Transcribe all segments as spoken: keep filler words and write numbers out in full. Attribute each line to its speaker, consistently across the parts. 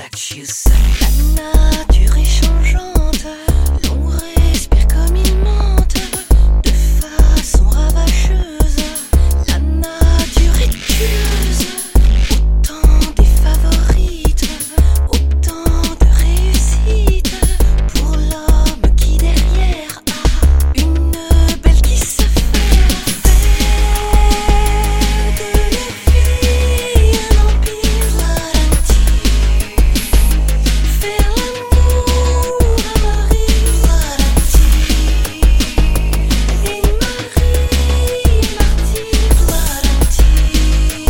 Speaker 1: that you suck.
Speaker 2: La nature est changeante, l'on respire comme il mente, de façon ravageuse. La nature est tueuse, autant des favorites, autant de réussites pour l'homme qui derrière a une belle qui s'affaire. Fait de la vie un empire ralenti. Faire l'amour à Marie ralenti. Et Marie martyre ralenti.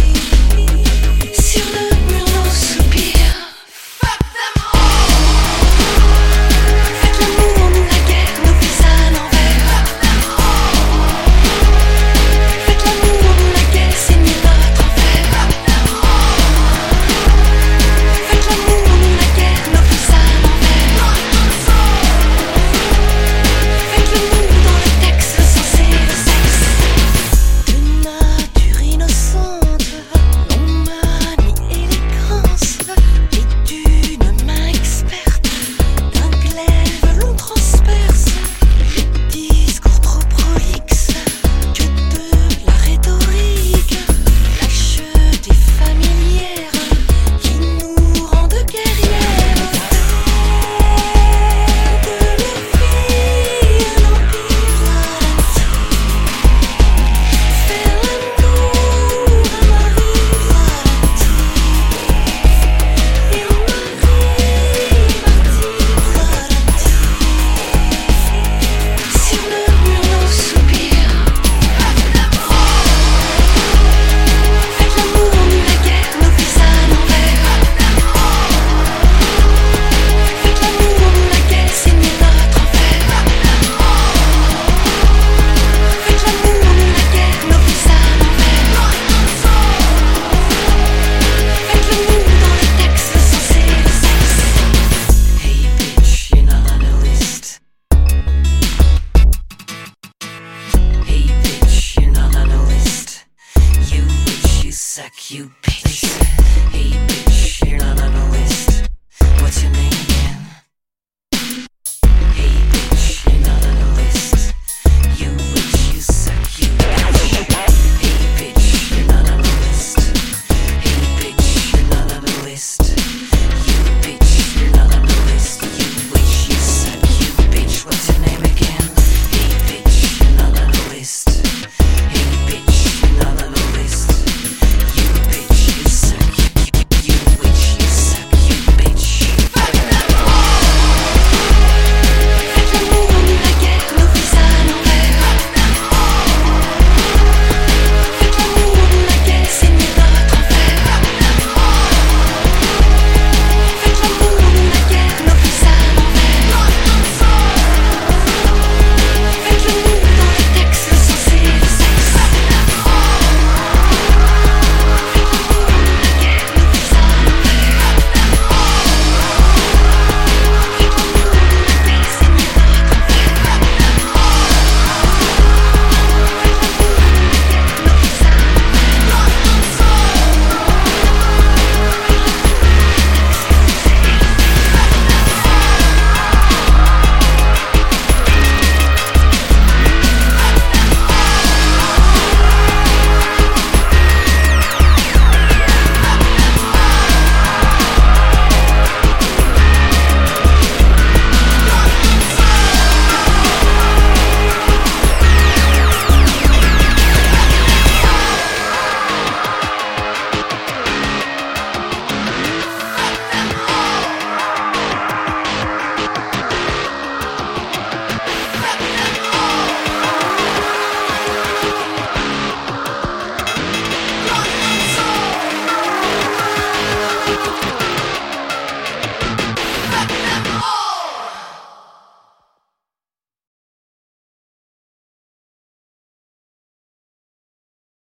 Speaker 2: Sur le mur nos soupirs. Fuck them all. Faites l'amour, nous la guerre, nos vies à l'envers. Faites l'amour, nous la guerre, saignez notre enfer. Faites l'amour, nous la guerre, nos vies à l'envers. Faites l'amour dans le texte censé le sexe. De nature innocente, l'on manie élégance. Et d'une main experte, d'un glaive l'on transperce les discours trop prolixes que de la rhétorique, lâcheté familière qui nous rend de guerrières. De la vie un empire ralenti. Faire l'amour à Marie ralenti. Et Marie martyre ralenti. Sur le mur nos soupirs. Faites l'amour, nous la guerre, nos vies à l'envers. Faites l'amour, nous la guerre, saignez notre enfer. Faites l'amour, nous la guerre, nos vies à l'envers. Faites l'amour dans le texte censé le sexe.
Speaker 1: Hey bitch, you're not on the list. Hey bitch, you're not on the list. You bitch, you suck, you bitch. Hey bitch, you're not on the list. What's your name?